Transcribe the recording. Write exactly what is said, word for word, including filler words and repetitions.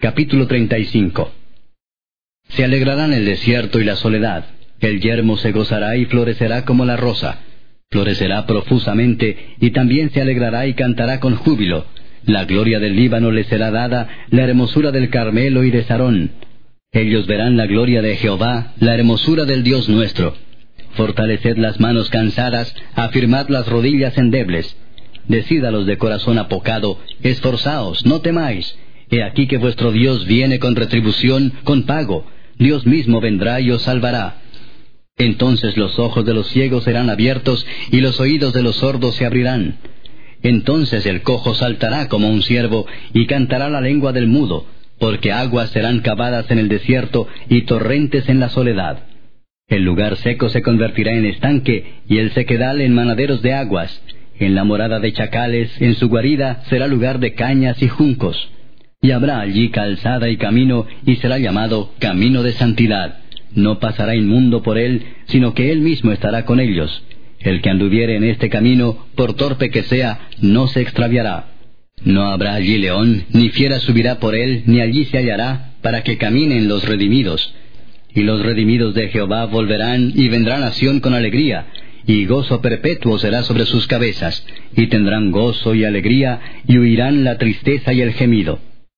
Capítulo treinta y cinco. Se alegrarán el desierto y la soledad. El yermo se gozará y florecerá como la rosa. Florecerá profusamente, y también se alegrará y cantará con júbilo. La gloria del Líbano le será dada, la hermosura del Carmelo y de Sarón. Ellos verán la gloria de Jehová, la hermosura del Dios nuestro. Fortaleced las manos cansadas, afirmad las rodillas endebles. Decid a los de corazón apocado, esforzaos, no temáis. He aquí que vuestro Dios viene con retribución, con pago. Dios mismo vendrá y os salvará. Entonces los ojos de los ciegos serán abiertos, y los oídos de los sordos se abrirán. Entonces el cojo saltará como un ciervo, y cantará la lengua del mudo, porque aguas serán cavadas en el desierto, y torrentes en la soledad. El lugar seco se convertirá en estanque, y el sequedal en manaderos de aguas. En la morada de chacales, en su guarida, será lugar de cañas y juncos. Y habrá allí calzada y camino, y será llamado Camino de Santidad. No pasará inmundo por él, sino que él mismo estará con ellos. El que anduviere en este camino, por torpe que sea, no se extraviará. No habrá allí león, ni fiera subirá por él, ni allí se hallará, para que caminen los redimidos. Y los redimidos de Jehová volverán, y vendrán a Sión con alegría, y gozo perpetuo será sobre sus cabezas, y tendrán gozo y alegría, y huirán la tristeza y el gemido.